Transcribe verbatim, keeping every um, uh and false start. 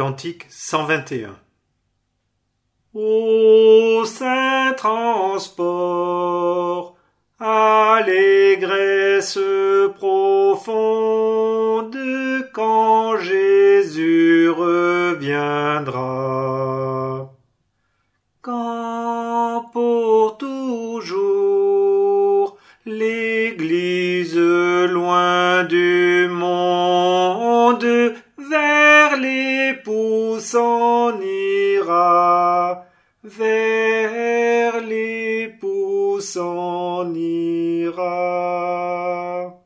Cantique cent vingt et un. Ô saint transport, allégresse profonde, quand Jésus reviendra. Quand pour toujours l'Église loin du monde vers l'époux s'en ira, vers l'époux s'en ira.